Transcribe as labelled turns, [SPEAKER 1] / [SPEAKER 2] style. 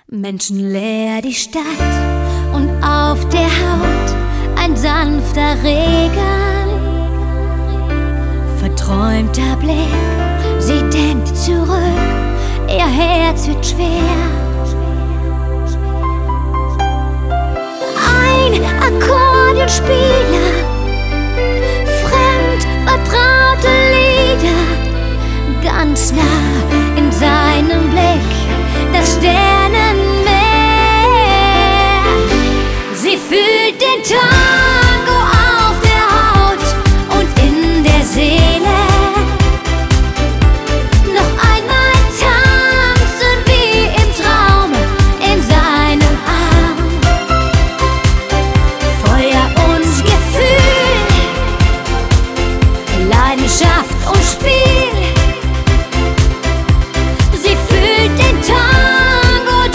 [SPEAKER 1] Menschenleer die Stadt und auf der Haut ein sanfter Regen. Verträumter Blick, sie denkt zurück, ihr Herz wird schwer.